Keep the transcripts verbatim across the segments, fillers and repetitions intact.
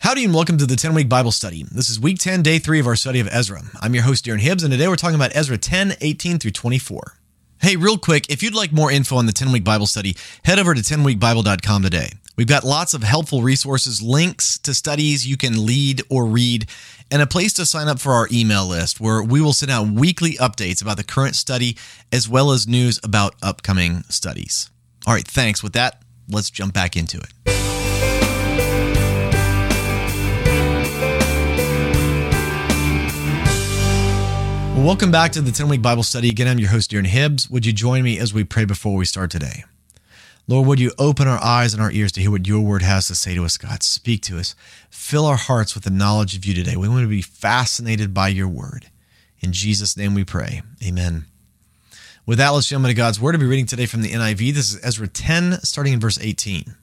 Howdy and welcome to the ten-week Bible study. This is week ten, day three of our study of Ezra. I'm your host, Darren Hibbs, and today we're talking about Ezra ten, eighteen through twenty-four. Hey, real quick, if you'd like more info on the ten-week Bible study, head over to ten week bible dot com today. We've got lots of helpful resources, links to studies you can lead or read, and a place to sign up for our email list where we will send out weekly updates about the current study as well as news about upcoming studies. All right, thanks. With that, let's jump back into it. Well, welcome back to the ten-week Bible study. Again, I'm your host, Darren Hibbs. Would you join me as we pray before we start today? Lord, would you open our eyes and our ears to hear what your word has to say to us, God? Speak to us. Fill our hearts with the knowledge of you today. We want to be fascinated by your word. In Jesus' name we pray. Amen. With that, let's jump into God's word. I'll be reading today from the N I V. This is Ezra ten, starting in verse eighteen.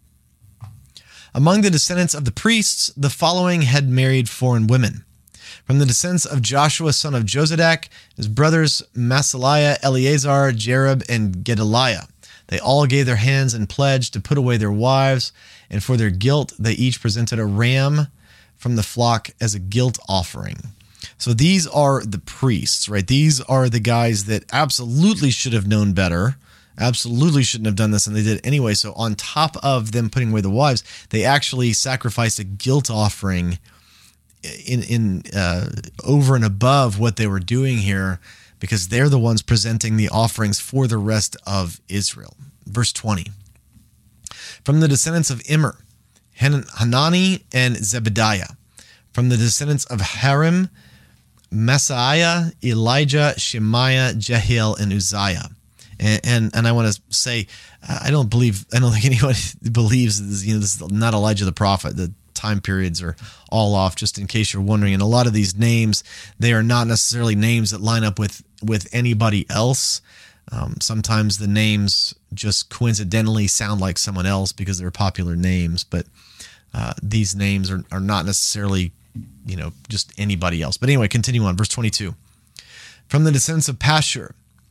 Among the descendants of the priests, the following had married foreign women. From the descendants of Joshua, son of Jozadak, his brothers Masaliah, Eleazar, Jerub, and Gedaliah. They all gave their hands and pledged to put away their wives, and for their guilt they each presented a ram from the flock as a guilt offering. So these are the priests, right? These are the guys that absolutely should have known better, absolutely shouldn't have done this, and they did anyway. So on top of them putting away the wives, they actually sacrificed a guilt offering in in uh, over and above what they were doing here, because they're the ones presenting the offerings for the rest of Israel. Verse twenty. From the descendants of Immer, Hanani and Zebediah. From the descendants of Harim, Messiah, Elijah, Shemaiah, Jehiel, and Uzziah. And, and and I want to say, I don't believe, I don't think anyone believes this, you know, this is not Elijah the prophet. The time periods are all off, just in case you're wondering. And a lot of these names, they are not necessarily names that line up with, with anybody else. Um, sometimes the names just coincidentally sound like someone else because they're popular names, but uh, these names are, are not necessarily, you know, just anybody else. But anyway, continue on. Verse twenty-two. From the descendants of Pashur,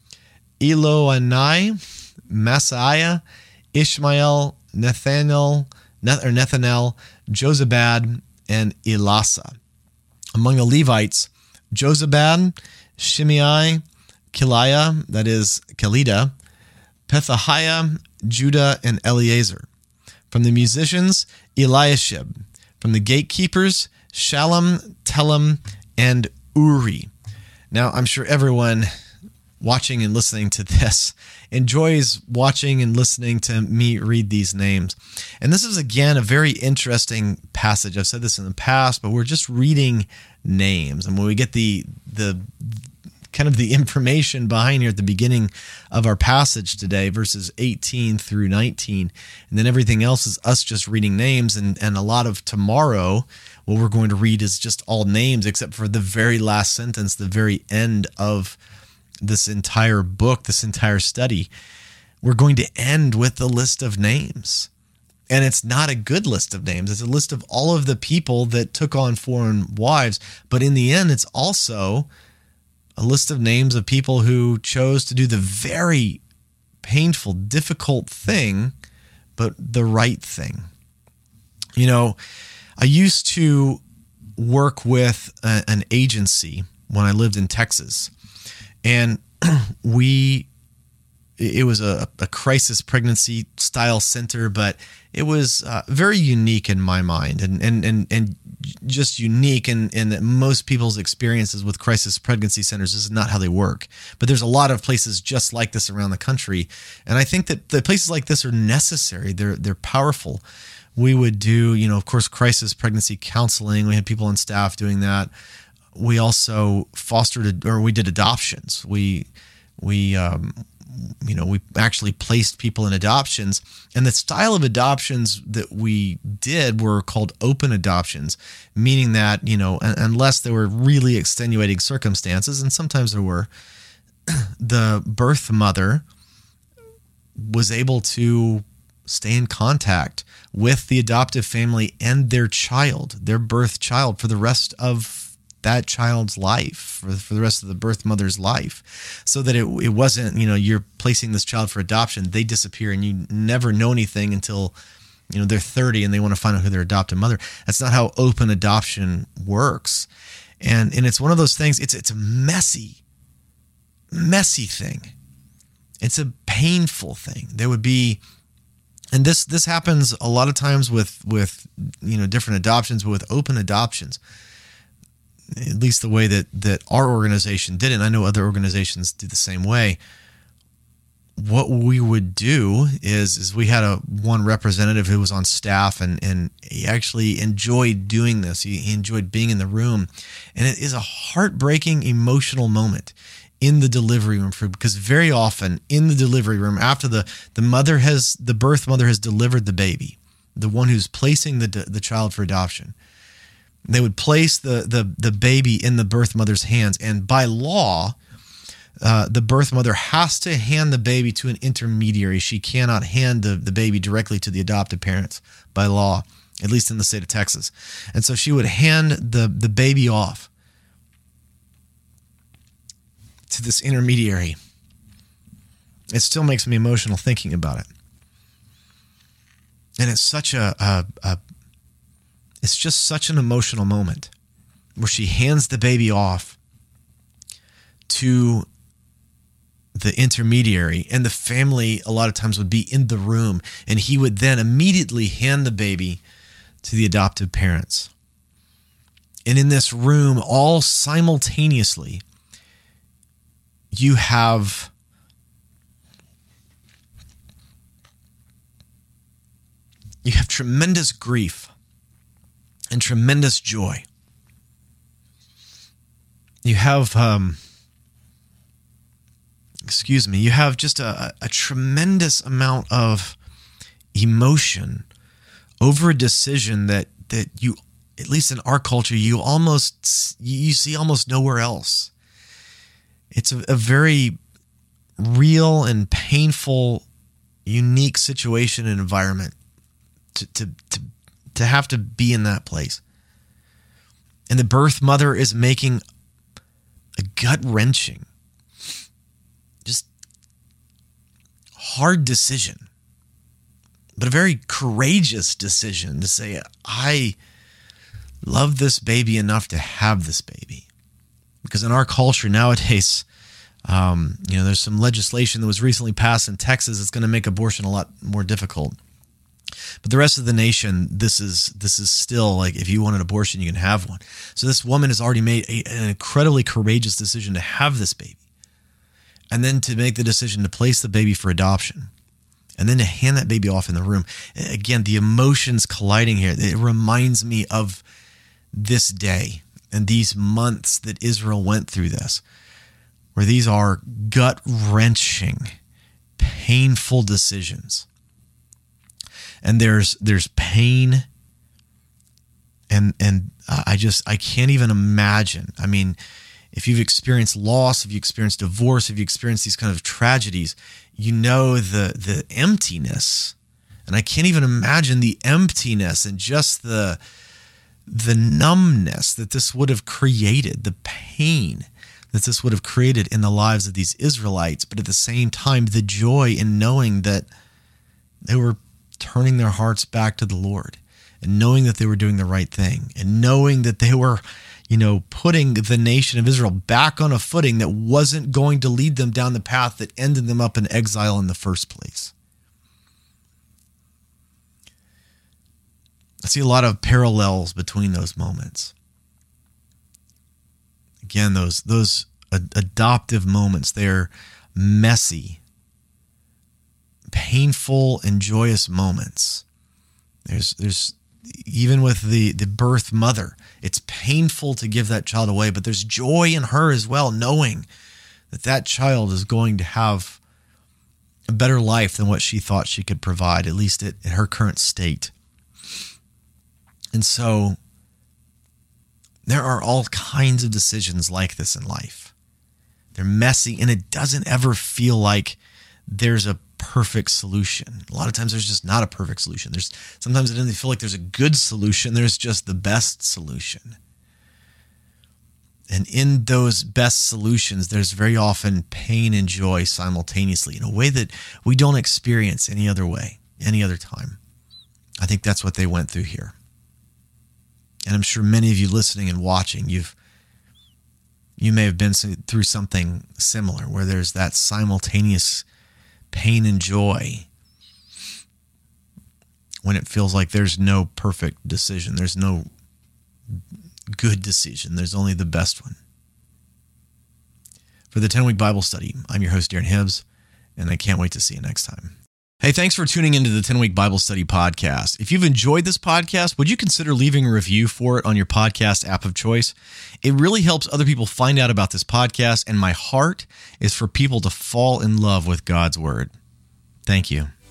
Eloanai, Messiah, Ishmael, Nathanael, or Nethanel, Jozabad, and Elasa. Among the Levites, Jozabad, Shimei, Kiliah, that is Kelida, Pethahiah, Judah, and Eleazar. From the musicians, Eliashib. From the gatekeepers, Shallum, Telem, and Uri. Now, I'm sure everyone watching and listening to this enjoys watching and listening to me read these names. And this is, again, a very interesting passage. I've said this in the past, but we're just reading names. And when we get the the kind of the information behind here at the beginning of our passage today, verses eighteen through nineteen, and then everything else is us just reading names. And, and a lot of tomorrow, what we're going to read is just all names, except for the very last sentence, the very end of this entire book, this entire study. We're going to end with the list of names. And it's not a good list of names. It's a list of all of the people that took on foreign wives. But in the end, it's also a list of names of people who chose to do the very painful, difficult thing, but the right thing. You know, I used to work with a, an agency when I lived in Texas. And we, it was a, a crisis pregnancy style center, but it was uh, very unique in my mind, and and and and just unique in, in that most people's experiences with crisis pregnancy centers. This is not how they work. But there's a lot of places just like this around the country, and I think that the places like this are necessary. They're they're powerful. We would do, you know, of course, crisis pregnancy counseling. We had people on staff doing that. We also fostered, or we did adoptions. We, we, um, you know, we actually placed people in adoptions, and the style of adoptions that we did were called open adoptions, meaning that, you know, unless there were really extenuating circumstances, and sometimes there were, the birth mother was able to stay in contact with the adoptive family and their child, their birth child, for the rest of that child's life, for, for the rest of the birth mother's life, so that it it wasn't, you know, you're placing this child for adoption, they disappear, and you never know anything until you know, they're thirty and they want to find out who their adopted mother. That's not how open adoption works. And and it's one of those things, it's it's a messy, messy thing. It's a painful thing. There would be, and this this happens a lot of times with with you know different adoptions, but with open adoptions, at least the way that that our organization did it, and I know other organizations do the same way. What we would do is is we had a one representative who was on staff, and and he actually enjoyed doing this. He, he enjoyed being in the room, and it is a heartbreaking, emotional moment in the delivery room for, because very often in the delivery room, after the the mother has the birth mother has delivered the baby, the one who's placing the the child for adoption, they would place the the the baby in the birth mother's hands, and by law, Uh, the birth mother has to hand the baby to an intermediary. She cannot hand the, the baby directly to the adopted parents by law, at least in the state of Texas. And so she would hand the, the baby off to this intermediary. It still makes me emotional thinking about it. And it's such a, a, a it's just such an emotional moment where she hands the baby off to the intermediary, and the family a lot of times would be in the room, and he would then immediately hand the baby to the adoptive parents. And in this room, all simultaneously, you have you have tremendous grief and tremendous joy. You have um excuse me, you have just a, a tremendous amount of emotion over a decision that, that you, at least in our culture, you almost, you see almost nowhere else. It's a, a very real and painful, unique situation and environment to, to, to, to have to be in that place. And the birth mother is making a gut-wrenching, just hard decision, but a very courageous decision to say, I love this baby enough to have this baby. Because in our culture nowadays, um, you know, there's some legislation that was recently passed in Texas that's going to make abortion a lot more difficult. But the rest of the nation, this is this is still like, if you want an abortion, you can have one. So this woman has already made a, an incredibly courageous decision to have this baby. And then to make the decision to place the baby for adoption, and then to hand that baby off in the room. Again, the emotions colliding here, it reminds me of this day and these months that Israel went through this, where these are gut-wrenching, painful decisions. And there's there's pain, and and I just, I can't even imagine. I mean, if you've experienced loss, if you experienced divorce, if you experienced these kind of tragedies, you know the the emptiness. And I can't even imagine the emptiness and just the the numbness that this would have created, the pain that this would have created in the lives of these Israelites, but at the same time, the joy in knowing that they were turning their hearts back to the Lord, and knowing that they were doing the right thing, and knowing that they were, you know, putting the nation of Israel back on a footing that wasn't going to lead them down the path that ended them up in exile in the first place. I see a lot of parallels between those moments. Again, those those ad- adoptive moments, they're messy, painful, and joyous moments. There's there's even with the, the birth mother, it's painful to give that child away, but there's joy in her as well, knowing that that child is going to have a better life than what she thought she could provide, at least at, at her current state. And so there are all kinds of decisions like this in life. They're messy, and it doesn't ever feel like there's a perfect solution. A lot of times there's just not a perfect solution. There's sometimes it doesn't feel like there's a good solution. There's just the best solution. And in those best solutions, there's very often pain and joy simultaneously in a way that we don't experience any other way, any other time. I think that's what they went through here. And I'm sure many of you listening and watching, you've you may have been through something similar where there's that simultaneous pain and joy when it feels like there's no perfect decision. There's no good decision. There's only the best one. For the ten-week Bible study, I'm your host, Darren Hibbs, and I can't wait to see you next time. Hey, thanks for tuning into the ten-week Bible study podcast. If you've enjoyed this podcast, would you consider leaving a review for it on your podcast app of choice? It really helps other people find out about this podcast, and my heart is for people to fall in love with God's word. Thank you.